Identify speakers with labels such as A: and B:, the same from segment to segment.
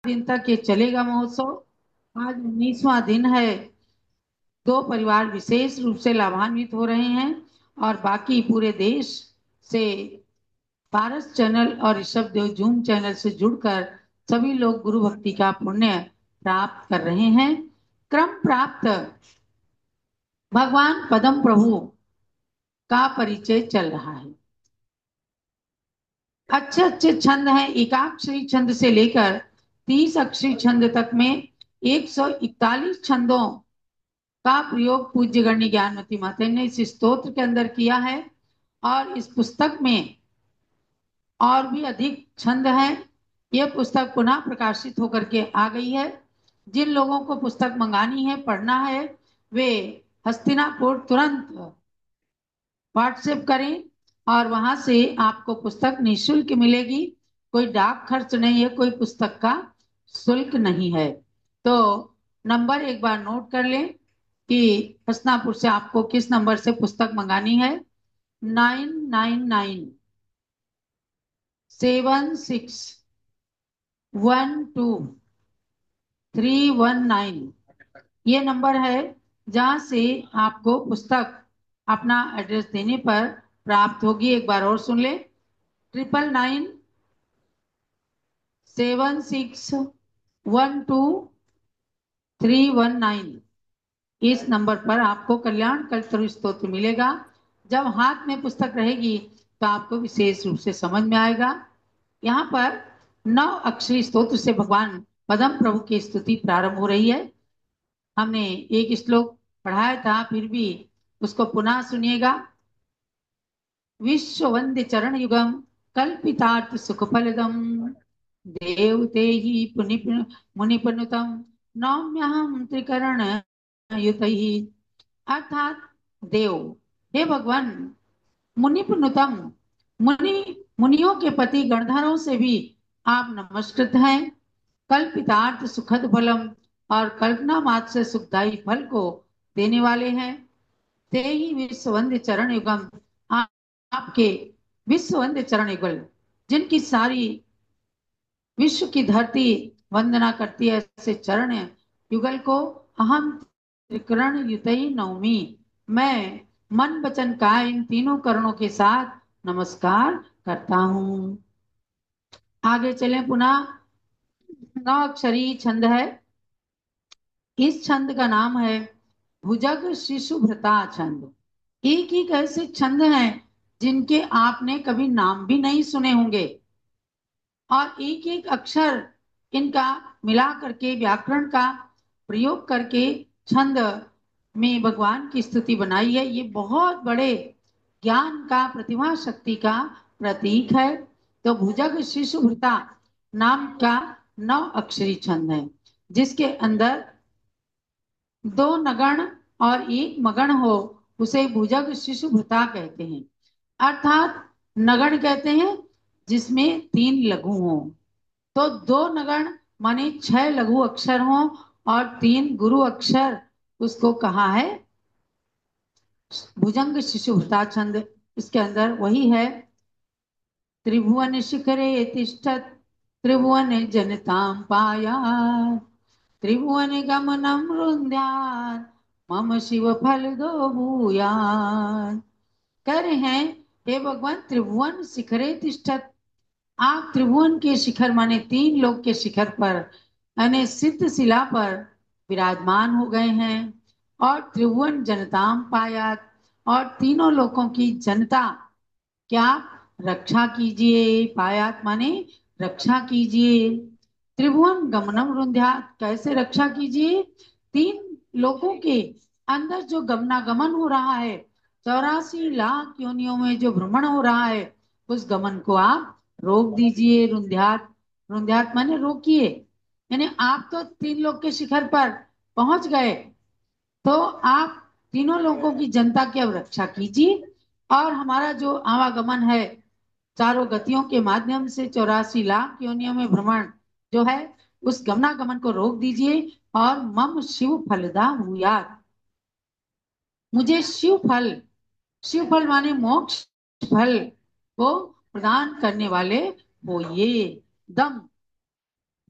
A: दिन तक ये चलेगा महोत्सव। आज 19वां दिन है। दो परिवार विशेष रूप से लाभान्वित हो रहे हैं और बाकी पूरे देश से पारस चैनल और ऋषभ देव जूम चैनल से जुड़कर सभी लोग गुरु भक्ति का पुण्य प्राप्त कर रहे हैं। क्रम प्राप्त भगवान पदम प्रभु का परिचय चल रहा है। अच्छे अच्छे छंद हैं। एकाक्षरी छंद से लेकर 30 अक्षरी छंद तक में 141 छंदों का प्रयोग पूज्य गण्य ज्ञानमती माता ने इस स्तोत्र के अंदर किया है। और इस पुस्तक में और भी अधिक छंद हैं। यह पुस्तक पुनः प्रकाशित होकर के आ गई है। जिन लोगों को पुस्तक मंगानी है, पढ़ना है, वे हस्तिनापुर तुरंत व्हाट्सएप करें और वहां से आपको पुस्तक निःशुल्क मिलेगी। कोई डाक खर्च नहीं है, कोई पुस्तक का शुल्क नहीं है। तो नंबर एक बार नोट कर लें कि हसनापुर से आपको किस नंबर से पुस्तक मंगानी है। 9996123119 ये नंबर है, जहां से आपको पुस्तक अपना एड्रेस देने पर प्राप्त होगी। एक बार और सुन ले। 9996123119 इस नंबर पर आपको कल्याण कल्पतरु स्तोत्र मिलेगा। जब हाथ में पुस्तक रहेगी तो आपको विशेष रूप से समझ में आएगा। यहाँ पर 9 अक्षरी स्तोत्र से भगवान पदम प्रभु की स्तुति प्रारंभ हो रही है। हमने एक श्लोक पढ़ाया था, फिर भी उसको पुनः सुनिएगा। विश्व वंद्य चरण युगम कल्पितार्थ सुख फलदम देवते ही मुनिपनुतम नौम्यहम त्रिकरण युत ही। अर्थात देव, हे भगवान, मुनिपनुतम, मुनि मुनियों के पति गणधरों से भी आप नमस्कृत हैं। कल्पितार्थ सुखद फलम, और कल्पना मात्र से सुखदायी फल को देने वाले हैं। ते ही विश्ववंद्य चरण युगम, आपके विश्ववंद्य चरण युगल, जिनकी सारी विश्व की धरती वंदना करती है, ऐसे चरण युगल को अहम त्रिकरण युतई नौमी, मैं मन वचन काय इन तीनों करणों के साथ नमस्कार करता हूँ। आगे चलें पुनः। 9 अक्षरी छंद है। इस छंद का नाम है भुजग शिशुभृता छंद। एक एक ऐसे छंद हैं जिनके आपने कभी नाम भी नहीं सुने होंगे, और एक एक अक्षर इनका मिला करके व्याकरण का प्रयोग करके छंद में भगवान की स्तुति बनाई है। ये बहुत बड़े ज्ञान का, प्रतिभा शक्ति का प्रतीक है। तो भुजग शिशुभृता नाम का 9 अक्षरी छंद है, जिसके अंदर 2 नगण और 1 मगण हो, उसे भुजग शिशुभृता कहते हैं। अर्थात नगण कहते हैं जिसमें 3 लघु हों। तो 2 नगण माने 6 लघु अक्षर हों और 3 गुरु अक्षर, उसको कहा है भुजंग शिशुभृता छंद। इसके अंदर वही है। त्रिभुवन शिखरे तिष्ठत त्रिभुवन जनतां पाया, त्रिभुवन गमनं रुन्ध्यात् मम शिव फल दो भूयात्। कह रहे हैं, हे भगवान, त्रिभुवन शिखरे तिष्ठत, आप त्रिभुवन के शिखर माने 3 लोक के शिखर पर यानी सिद्ध शिला पर विराजमान हो गए हैं। और त्रिभुवन जनताम पायात, और तीनों लोकों की जनता क्या रक्षा कीजिए। पायात माने रक्षा कीजिए। त्रिभुवन गमनम रुंध्या, कैसे रक्षा कीजिए। 3 लोकों के अंदर जो गमनागमन हो रहा है, 84 लाख योनियों में जो भ्रमण हो रहा है, उस गमन को आप रोक दीजिए। रुंध्यात, रुंध्यात माने रोकिए। यानी आप तो 3 लोक के शिखर पर पहुंच गए, तो आप तीनों लोगों की जनता की अब रक्षा कीजिए। और हमारा जो आवागमन है चारों गतियों के माध्यम से 84 लाख योनियों में भ्रमण जो है, उस गमनागमन को रोक दीजिए। और मम शिव फलदा भूयात, मुझे शिव फल, शिव फल माने मोक्ष फल को प्रदान करने वाले होइए। दम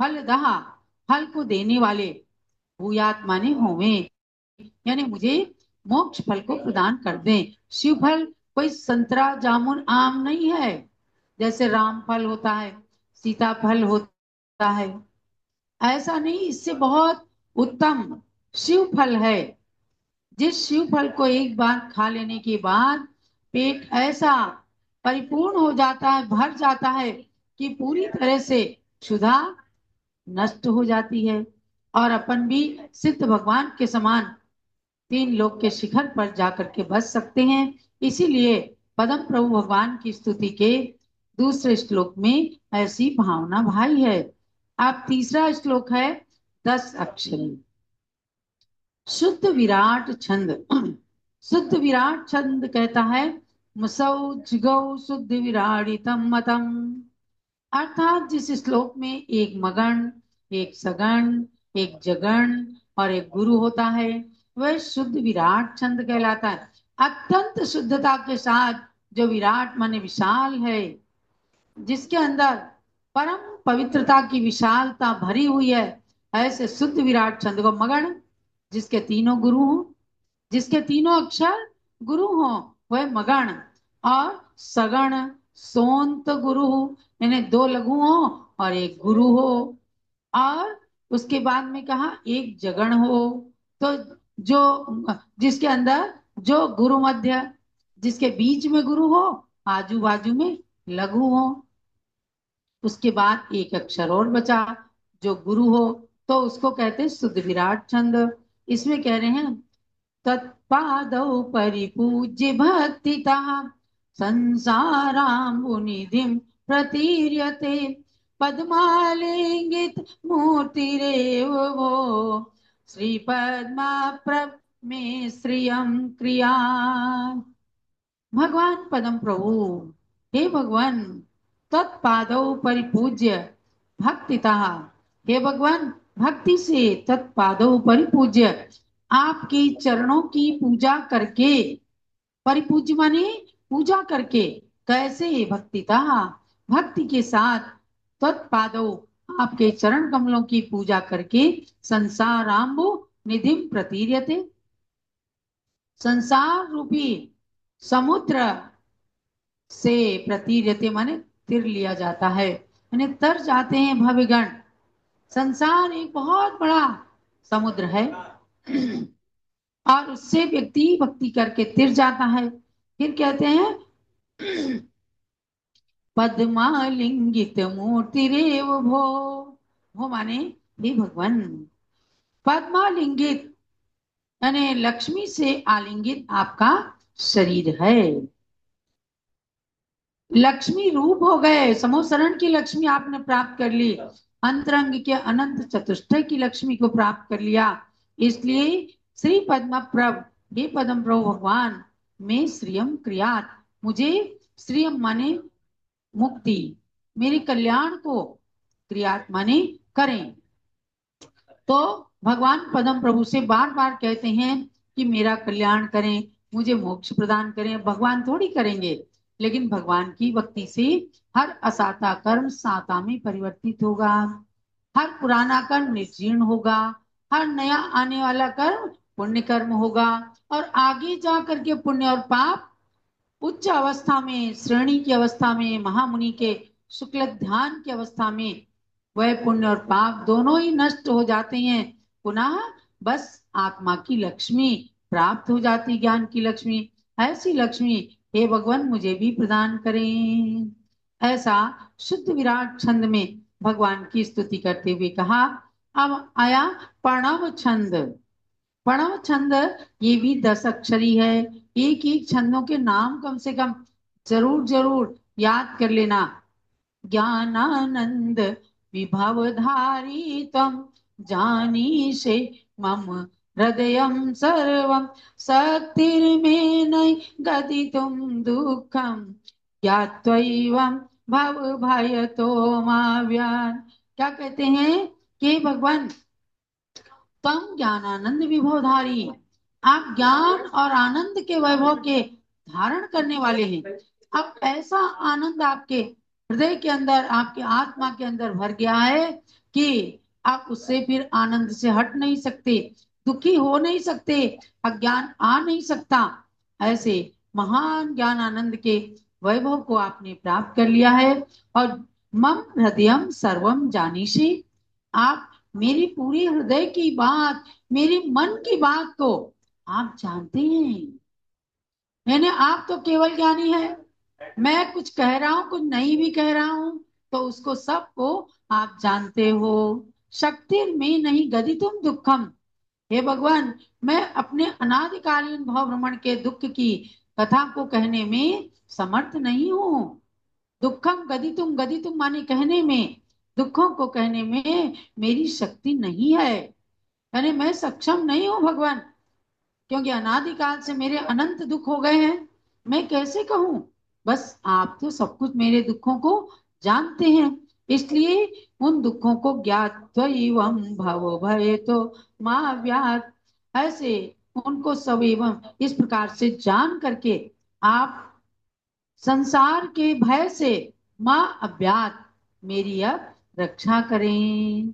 A: फलदहा, फल को देने वाले, भूयात माने होवे, यानी मुझे मोक्ष फल को प्रदान कर दें। शिव फल कोई संतरा जामुन आम नहीं है, जैसे राम फल होता है, सीता फल होता है, ऐसा नहीं। इससे बहुत उत्तम शिव फल है। जिस शिव फल को एक बार खा लेने के बाद पेट ऐसा परिपूर्ण हो जाता है, भर जाता है कि पूरी तरह से क्षुधा नष्ट हो जाती है, और अपन भी सिद्ध भगवान के समान तीन लोक के शिखर पर जाकर के बस सकते हैं। इसीलिए पदम प्रभु भगवान की स्तुति के दूसरे श्लोक में ऐसी भावना भाई है। अब तीसरा श्लोक है 10 अक्षरी, शुद्ध विराट छंद। शुद्ध विराट छंद कहता है, मुसौ जिगौ शुद्ध विराडितम मतम, अर्थात जिस श्लोक में एक मगन, एक सगण, एक जगण और एक गुरु होता है, वह शुद्ध विराट छंद कहलाता है। अत्यंत शुद्धता के साथ जो विराट माने विशाल है, जिसके अंदर परम पवित्रता की विशालता भरी हुई है, ऐसे शुद्ध विराट छंद को मगन, जिसके तीनों गुरु हों, जिसके तीनों अक्षर गुरु हों, वह मगन। और सगण सोंत गुरु हो, यानी दो लघु हो और एक गुरु हो। और उसके बाद में कहा एक जगण हो, तो जो जिसके अंदर जो गुरु मध्य, जिसके बीच में गुरु हो, आजू बाजू में लघु हो। उसके बाद एक अक्षर और बचा जो गुरु हो, तो उसको कहते हैं शुद्ध विराट छंद। इसमें कह रहे हैं, तत्पादौ परिपूज्य भक्तितः संसाराम्बुनिधिं प्रतीर्यते, पद्मालिंगित मूर्तिरेव वो श्रीपद्माप्रभ में श्रियं क्रिया। भगवान पदम प्रभु, हे भगवान, तत्पादौ परिपूज्य भक्तिता, हे भगवान भक्ति से तत्पादौ परिपूज्य, आपके चरणों की पूजा करके, परिपूज्य माने पूजा करके, कैसे भक्तिता, भक्ति के साथ, तत्पादौ आपके चरण कमलों की पूजा करके, संसाराम्बु निधिम प्रतीर्यते, संसार रूपी समुद्र से, प्रतीर्यते माने तिर लिया जाता है, यानी तर जाते हैं भवगण। संसार एक बहुत बड़ा समुद्र है और उससे व्यक्ति भक्ति करके तिर जाता है। फिर कहते हैं, पद्मालिंगित मूर्ति रेव भो माने हे भगवान, पद्मालिंगित यानी लक्ष्मी से आलिंगित आपका शरीर है। लक्ष्मी रूप हो गए, समोसरण की लक्ष्मी आपने प्राप्त कर ली, अंतरंग के अनंत चतुष्टय की लक्ष्मी को प्राप्त कर लिया। इसलिए श्री पद्म प्रभ, हे पद्म प्रभु भगवान, में श्रियम क्रियात, मुझे श्रियम माने मुक्ति, मेरे कल्याण को क्रियात माने करें। तो भगवान पद्म प्रभु से बार बार कहते हैं कि मेरा कल्याण करें, मुझे मोक्ष प्रदान करें। भगवान थोड़ी करेंगे, लेकिन भगवान की भक्ति से हर असाता कर्म साता में परिवर्तित होगा, हर पुराना कर्म निर्जीर्ण होगा, हर नया आने वाला कर्म पुण्य कर्म होगा, और आगे जा करके पुण्य और पाप उच्च अवस्था में, श्रेणी की अवस्था में, महामुनि के शुक्ल ध्यान की अवस्था में, वह पुण्य और पाप दोनों ही नष्ट हो जाते हैं। पुनः बस आत्मा की लक्ष्मी प्राप्त हो जाती, ज्ञान की लक्ष्मी। ऐसी लक्ष्मी हे भगवान मुझे भी प्रदान करें। ऐसा शुद्ध विराट छंद में भगवान की स्तुति करते हुए कहा। अब आया प्रणव छंद। प्रणव छंद ये भी 10 अक्षरी है। एक एक छंदों के नाम कम से कम जरूर जरूर याद कर लेना। ज्ञानानंद विभवधारी तम जानीषे मम हृदयं सर्वं, शक्तिर्मेनै गदितुं दुःखं, ज्ञात्वैवं भव भयतो माव्यान्। क्या कहते हैं कि भगवान, तम ज्ञानानंद विभवधारी, आप ज्ञान और आनंद के वैभव के धारण करने वाले हैं। अब ऐसा आनंद आपके हृदय के अंदर, आपके आत्मा के अंदर भर गया है कि आप उससे फिर आनंद से हट नहीं सकते, दुखी हो नहीं सकते, अज्ञान आ नहीं सकता। ऐसे महान ज्ञान आनंद के वैभव को आपने प्राप्त कर लिया है। और मम हृदयम सर्वम जानीषी, आप मेरी पूरी हृदय की बात, मेरी मन की बात को आप जानते हैं। यानी आप तो केवल ज्ञानी है, मैं कुछ कह रहा हूं कुछ नहीं भी कह रहा हूं तो उसको सबको आप जानते हो। शक्ति में नहीं गति तुम दुखम, हे भगवान, मैं अपने अनादिकालीन भव भ्रमण के दुख की कथा को कहने में समर्थ नहीं हूँ। दुखम गति तुम माने कहने में, दुखों को कहने में मेरी शक्ति नहीं है। यानी मैं सक्षम नहीं हूँ भगवान, क्योंकि अनादिकाल से मेरे अनंत दुख हो गए हैं। मैं कैसे कहूं? बस आप तो सब कुछ मेरे दुखों को जानते हैं, इसलिए उन दुखों को ज्ञात्वैवं भव भय तो माँ व्यात, ऐसे उनको सब एवं इस प्रकार से जान करके आप संसार के भय से माँ अव्यात मेरी अब रक्षा करें।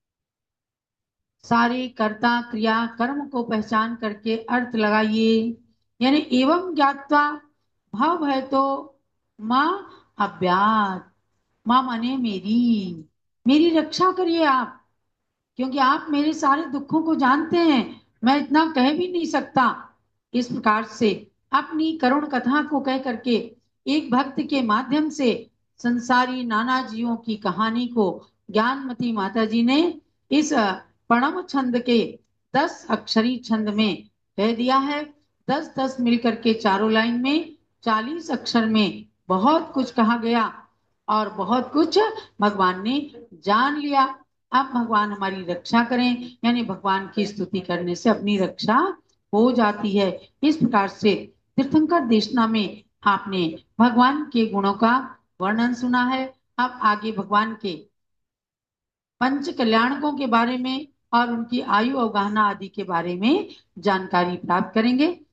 A: सारे कर्ता क्रिया कर्म को पहचान करके अर्थ लगाइए। यानी एवं ज्ञात्वा, भाव है तो माँ अव्यात, माँ माने मेरी, मेरी रक्षा करिए आप, क्योंकि आप मेरे सारे दुखों को जानते हैं, मैं इतना कह भी नहीं सकता। इस प्रकार से अपनी करुण कथा को कह करके एक भक्त के माध्यम से संसारी नाना जीवों की कहानी को ज्ञानमती माता जी ने इस प्रणव छंद के 10 अक्षरी छंद में कह दिया है। 10-10 मिलकर के चारों लाइन में 40 अक्षर में बहुत कुछ कहा गया और बहुत कुछ भगवान ने जान लिया। अब भगवान हमारी रक्षा करें, यानी भगवान की स्तुति करने से अपनी रक्षा हो जाती है। इस प्रकार से तीर्थंकर देशना में आपने भगवान के गुणों का वर्णन सुना है। अब आगे भगवान के पंच कल्याणकों के बारे में और उनकी आयु अवगाहना आदि के बारे में जानकारी प्राप्त करेंगे।